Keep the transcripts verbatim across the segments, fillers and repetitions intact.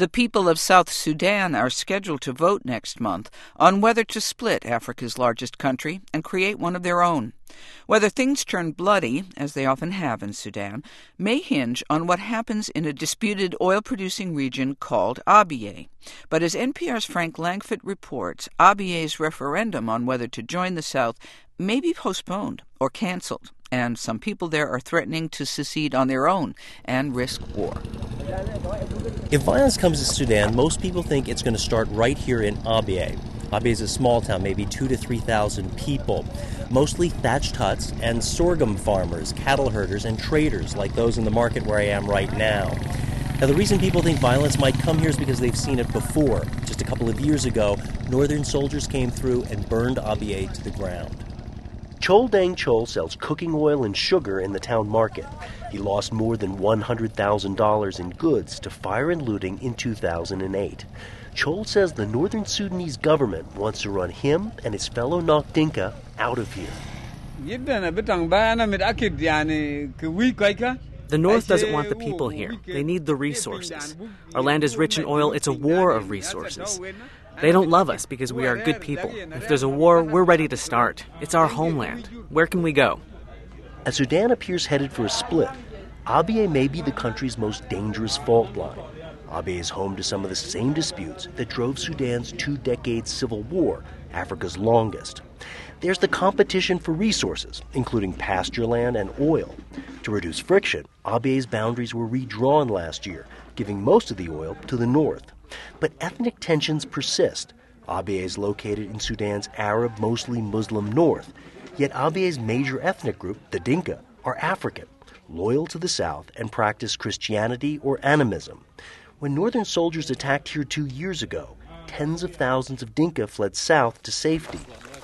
The people of South Sudan are scheduled to vote next month on whether to split Africa's largest country and create one of their own. Whether things turn bloody, as they often have in Sudan, may hinge on what happens in a disputed oil-producing region called Abyei. But as N P R's Frank Langfitt reports, Abyei's referendum on whether to join the South may be postponed or canceled, and some people there are threatening to secede on their own and risk war. If violence comes to Sudan, most people think it's going to start right here in Abyei. Abyei is a small town, maybe two to three thousand people, mostly thatched huts and sorghum farmers, cattle herders, and traders like those in the market where I am right now. Now, the reason people think violence might come here is because they've seen it before. Just a couple of years ago, northern soldiers came through and burned Abyei to the ground. Chol Deng Chol sells cooking oil and sugar in the town market. He lost more than one hundred thousand dollars in goods to fire and looting in two thousand eight. Chol says the northern Sudanese government wants to run him and his fellow Nok Dinka out of here. The North doesn't want the people here. They need the resources. Our land is rich in oil. It's a war of resources. They don't love us because we are good people. If there's a war, we're ready to start. It's our homeland. Where can we go? As Sudan appears headed for a split, Abyei may be the country's most dangerous fault line. Abyei is home to some of the same disputes that drove Sudan's two-decade civil war, Africa's longest. There's the competition for resources, including pasture land and oil. To reduce friction, Abyei's boundaries were redrawn last year, giving most of the oil to the north. But ethnic tensions persist. Abyei is located in Sudan's Arab, mostly Muslim north. Yet Abyei's major ethnic group, the Dinka, are African, loyal to the south and practice Christianity or animism. When northern soldiers attacked here two years ago, tens of thousands of Dinka fled south to safety.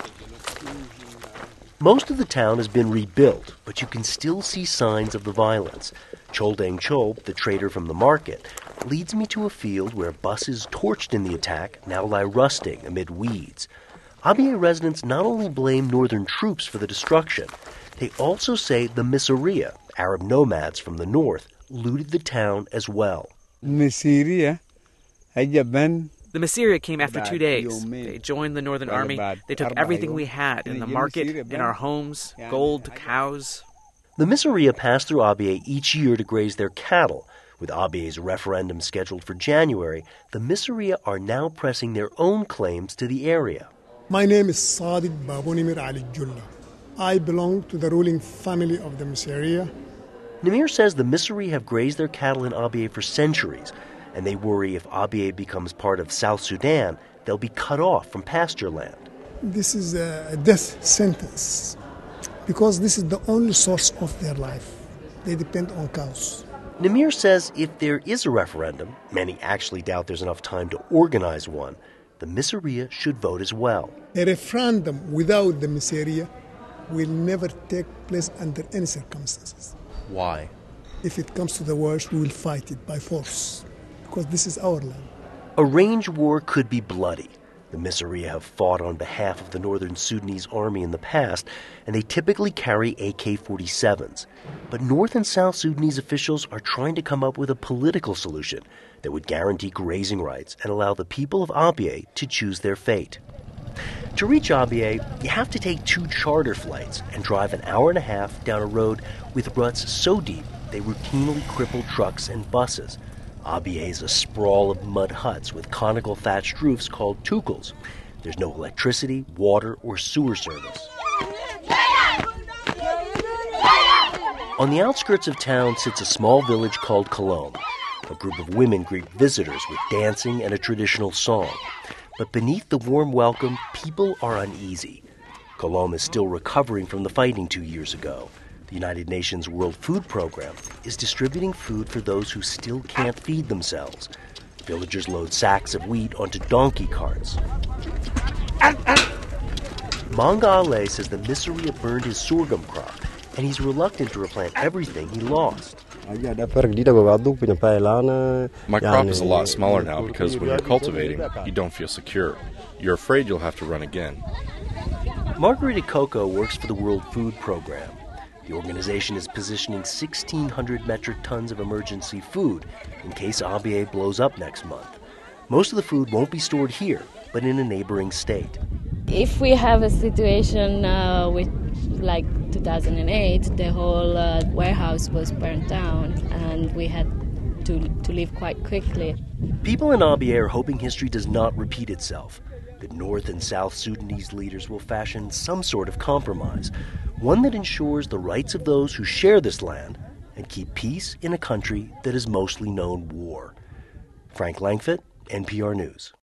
Most of the town has been rebuilt, but you can still see signs of the violence. Chol Deng Chol, the trader from the market, leads me to a field where buses torched in the attack now lie rusting amid weeds. Abyei residents not only blame northern troops for the destruction, they also say the Misriya, Arab nomads from the north, looted the town as well. The Misriya came after two days. They joined the Northern Army. They took everything we had in the market, in our homes, gold, cows. The Misriya pass through Abyei each year to graze their cattle. With Abyei's referendum scheduled for January, the Misriya are now pressing their own claims to the area. My name is Sadiq Babunimir Ali Julla. I belong to the ruling family of the Misriya. Namir says the Misriya have grazed their cattle in Abyei for centuries, and they worry if Abyei becomes part of South Sudan, they'll be cut off from pasture land. This is a death sentence because this is the only source of their life. They depend on cows. Namir says if there is a referendum, many actually doubt there's enough time to organize one, the Misriya should vote as well. A referendum without the Misriya will never take place under any circumstances. Why? If it comes to the worst, we will fight it by force, because this is our land. A range war could be bloody. The Misriya have fought on behalf of the northern Sudanese army in the past, and they typically carry A K forty-sevens. But North and South Sudanese officials are trying to come up with a political solution that would guarantee grazing rights and allow the people of Abyei to choose their fate. To reach Abyei, you have to take two charter flights and drive an hour and a half down a road with ruts so deep they routinely cripple trucks and buses. Abyei is a sprawl of mud huts with conical thatched roofs called tukels. There's no electricity, water, or sewer service. On the outskirts of town sits a small village called Kolom. A group of women greet visitors with dancing and a traditional song. But beneath the warm welcome, people are uneasy. Kolom is still recovering from the fighting two years ago. The United Nations World Food Program is distributing food for those who still can't feed themselves. Villagers load sacks of wheat onto donkey carts. Manga Ale says the Misriya burned his sorghum crop, and he's reluctant to replant everything he lost. My crop is a lot smaller now because when you're cultivating, you don't feel secure. You're afraid you'll have to run again. Margarita Coco works for the World Food Program. The organization is positioning sixteen hundred metric tons of emergency food in case Abyei blows up next month. Most of the food won't be stored here, but in a neighboring state. If we have a situation uh, with like two thousand eight, the whole uh, warehouse was burned down and we had to, to leave quite quickly. People in Abyei are hoping history does not repeat itself, that North and South Sudanese leaders will fashion some sort of compromise, one that ensures the rights of those who share this land and keep peace in a country that has mostly known war. Frank Langfitt, N P R News.